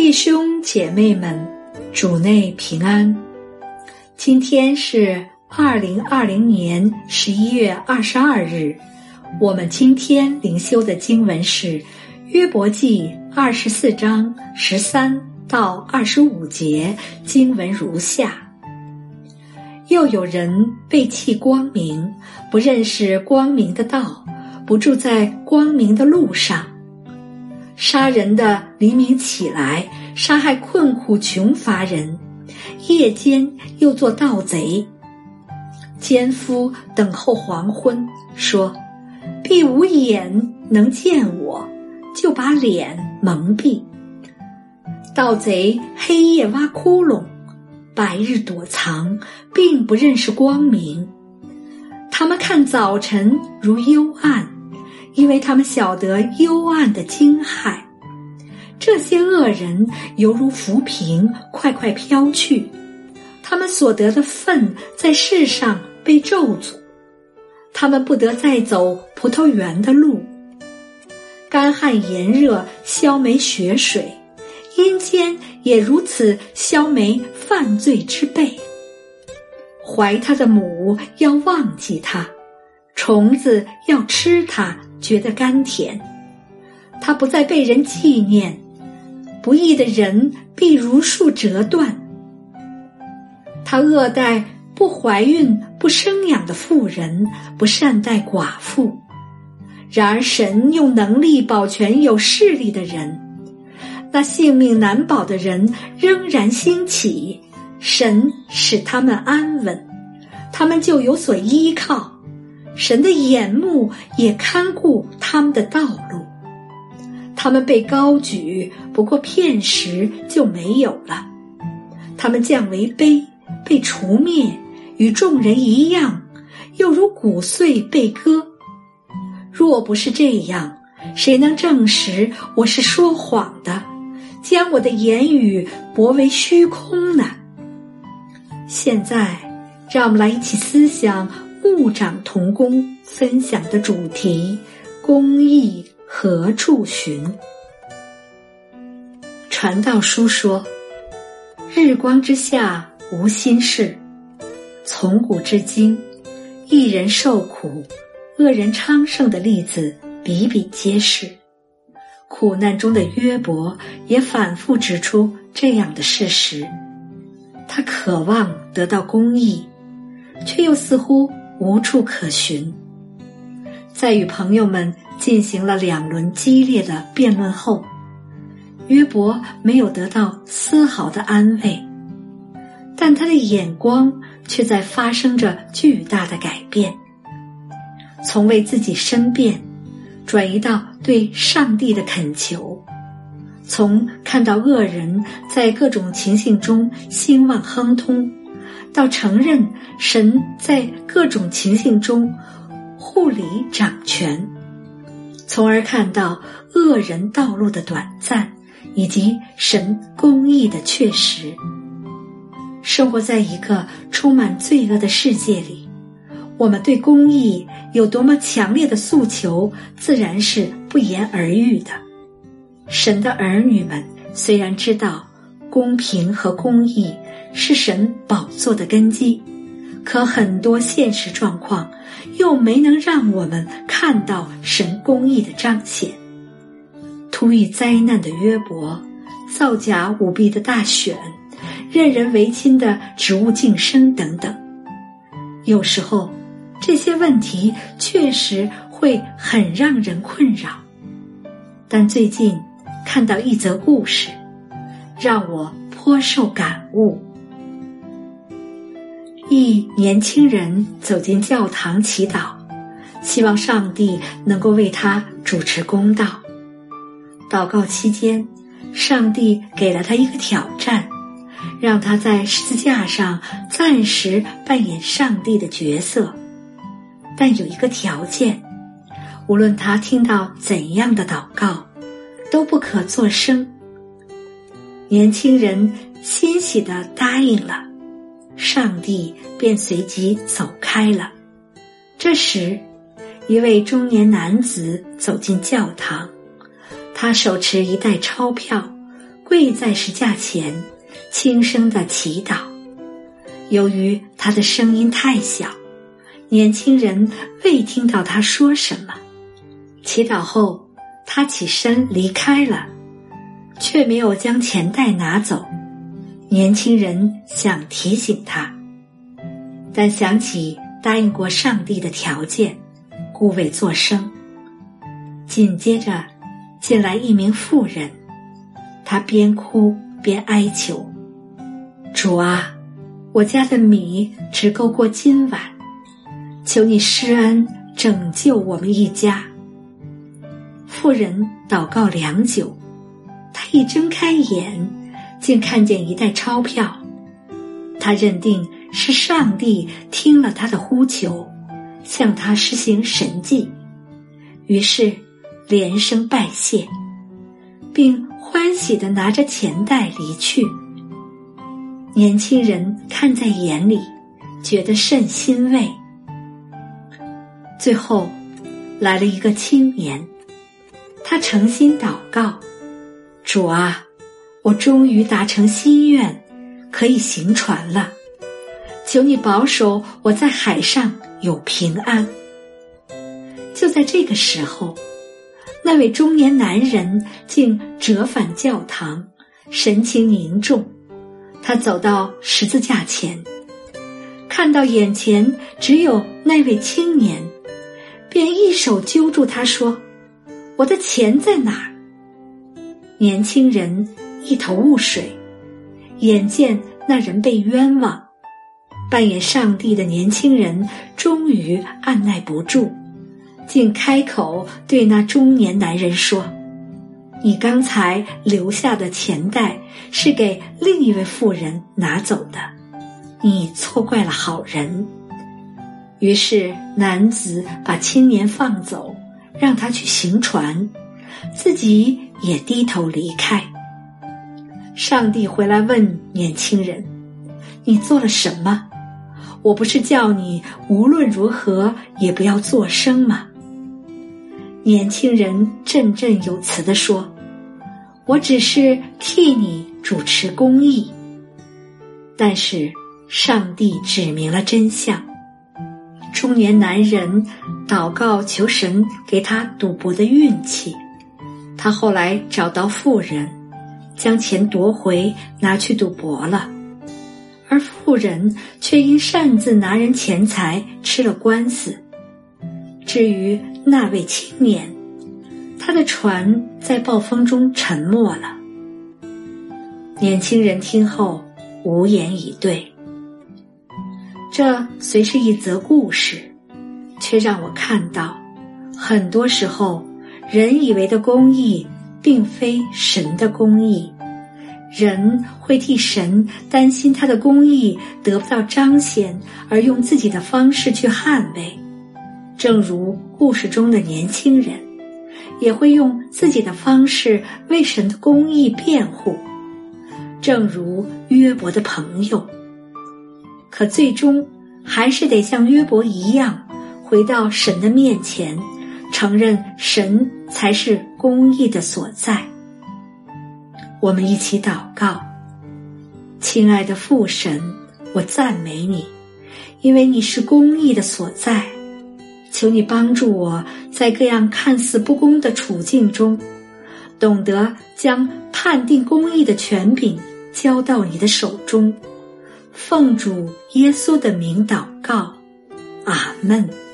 弟兄姐妹们，主内平安。今天是2020年11月22日，我们今天灵修的经文是约伯记24章13到25节，经文如下：又有人背弃光明，不认识光明的道，不住在光明的路上。杀人的黎明起来，杀害困苦穷乏人，夜间又做盗贼。奸夫等候黄昏，说必无眼能见我，就把脸蒙蔽。盗贼黑夜挖窟窿，白日躲藏，并不认识光明。他们看早晨如幽暗，因为他们晓得幽暗的惊骇。这些恶人犹如浮萍，快快飘去，他们所得的份在世上被咒诅，他们不得再走葡萄园的路。干旱炎热消没血水，阴间也如此消没犯罪之辈。怀他的母要忘记他，虫子要吃他，觉得甘甜。他不再被人纪念，不义的人必如树折断。他恶待不怀孕不生养的妇人，不善待寡妇。然而神用能力保全有势力的人，那性命难保的人仍然兴起，神使他们安稳，他们就有所依靠。神的眼目也看顾他们的道路。他们被高举，不过片时就没有了。他们降为卑，被除灭，与众人一样，又如骨碎被割。若不是这样，谁能证实我是说谎的，将我的言语驳为虚空呢？现在让我们来一起思想牧长同工分享的主题：公义何处寻？传道书说，日光之下无新事，从古至今，一人受苦，恶人昌盛的例子比比皆是。苦难中的约伯也反复指出这样的事实。他渴望得到公义，却又似乎无处可寻。在与朋友们进行了2轮激烈的辩论后，约伯没有得到丝毫的安慰，但他的眼光却在发生着巨大的改变，从为自己申辩转移到对上帝的恳求，从看到恶人在各种情形中兴旺亨通，到承认神在各种情形中护理掌权，从而看到恶人道路的短暂，以及神公义的确实。生活在一个充满罪恶的世界里，我们对公义有多么强烈的诉求，自然是不言而喻的。神的儿女们虽然知道公平和公义是神宝座的根基，可很多现实状况又没能让我们看到神公义的彰显。突遇灾难的约伯，造假舞弊的大选，任人唯亲的职务晋升等等，有时候这些问题确实会很让人困扰。但最近看到一则故事，让我颇受感悟。一年轻人走进教堂祈祷，希望上帝能够为他主持公道。祷告期间，上帝给了他一个挑战，让他在十字架上暂时扮演上帝的角色，但有一个条件，无论他听到怎样的祷告，都不可作声。年轻人欣喜地答应了，上帝便随即走开了。这时，一位中年男子走进教堂，他手持一袋钞票， 跪在石架前，轻声地祈祷。由于他的声音太小，年轻人未听到他说什么。祈祷后，他起身离开了，却没有将钱袋拿走。年轻人想提醒他，但想起答应过上帝的条件，故未作声。紧接着进来一名妇人，她边哭边哀求：主啊，我家的米只够过今晚，求你施恩拯救我们一家。妇人祷告良久，她一睁开眼，竟看见一袋钞票。她认定是上帝听了她的呼求，向她施行神迹，于是连声拜谢，并欢喜地拿着钱袋离去。年轻人看在眼里，觉得甚欣慰。最后来了一个青年，他诚心祷告：主啊，我终于达成心愿，可以行船了，求你保守我在海上有平安。就在这个时候，那位中年男人竟折返教堂，神情凝重。他走到十字架前，看到眼前只有那位青年，便一手揪住他说：我的钱在哪儿？年轻人一头雾水，眼见那人被冤枉，扮演上帝的年轻人终于按耐不住，竟开口对那中年男人说：你刚才留下的钱袋是给另一位妇人拿走的，你错怪了好人。于是男子把青年放走，让他去行船，自己也低头离开。上帝回来问年轻人：你做了什么？我不是叫你无论如何也不要作声吗？年轻人振振有词地说：我只是替你主持公义。但是上帝指明了真相，中年男人祷告求神给他赌博的运气。他后来找到妇人，将钱夺回，拿去赌博了，而妇人却因擅自拿人钱财吃了官司。至于那位青年，他的船在暴风中沉没了。年轻人听后无言以对。这虽是一则故事，却让我看到，很多时候人以为的公义并非神的公义，人会替神担心他的公义得不到彰显，而用自己的方式去捍卫。正如故事中的年轻人，也会用自己的方式为神的公义辩护，正如约伯的朋友。可最终还是得像约伯一样，回到神的面前，承认神才是公义的所在。我们一起祷告：亲爱的父神，我赞美你，因为你是公义的所在。求你帮助我在各样看似不公的处境中，懂得将判定公义的权柄交到你的手中。奉主耶稣的名祷告，阿们。